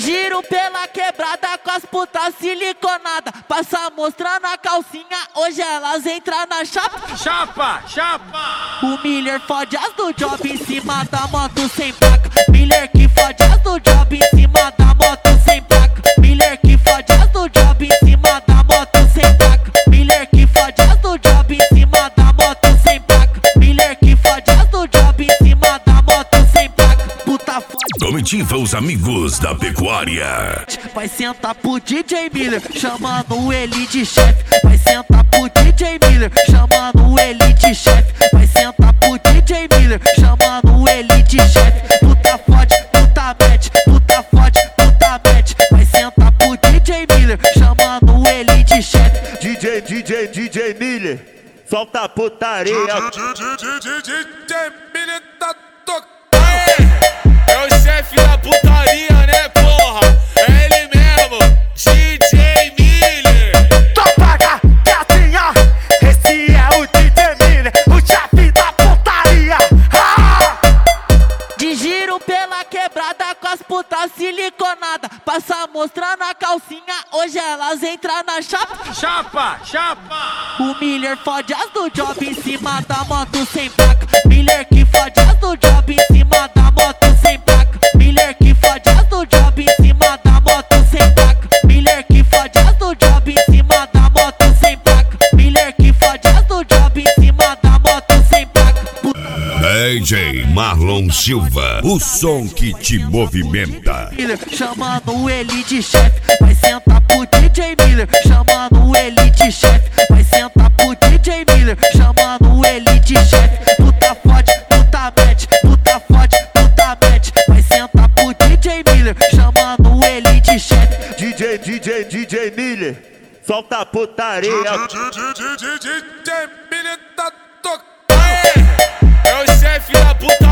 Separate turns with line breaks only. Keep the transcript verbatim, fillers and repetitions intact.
giro pela quebrada com as putas siliconada. Passa mostrando a calcinha, hoje elas entram na chapa.
Chapa, chapa.
O Miller fode as do job em cima da moto sem placa. Miller que fode as do job em cima da moto sem placa. Miller que fode as do job em cima da moto sem placa. Miller que fode as do job em cima da moto sem placa. Miller que fode as do job em cima da moto sem placa. Puta foda.
Comitiva os amigos da pecuária.
Vai sentar pro D J Miller, chamando ele de chefe. Vai sentar pro D J Miller, chamando ele de chefe. Vai sentar pro D J Miller, chamando ele de chefe. Puta fode, puta mete, puta fode, puta mete. Vai sentar pro D J Miller, chamando ele de chefe.
D J, D J, D J Miller, solta a putaria.
D J Miller tá tocando. É o chefe da putaria, né, porra? É ele mesmo, D J Miller.
Topaga, gatinha, esse é o D J Miller, o chefe da putaria. Ah!
De giro pela quebrada com as putas siliconada. Passa mostrando a calcinha, hoje elas entram na chapa.
Chapa, chapa.
O Miller fode as do job em cima da moto sem placa. Miller que fode as do job em cima da moto sem placa. Miller que fode as do job em cima da moto sem placa. Miller que fode as do job em cima da moto sem placa. Miller que fode as do job em cima da moto sem placa.
D J Marlon Silva, o som que te movimenta.
Miller, chamando ele de chefe. Vai sentar pro D J Miller, chamando ele de chefe. Vai sentar pro D J Miller, chamando ele de chefe. Puta fode, puta mete, puta fode, puta mete. Vai sentar pro D J Miller, chamando ele de chefe.
D J, D J, D J Miller, solta a putaria.
D J Miller tá tocando. É o chefe da putaria.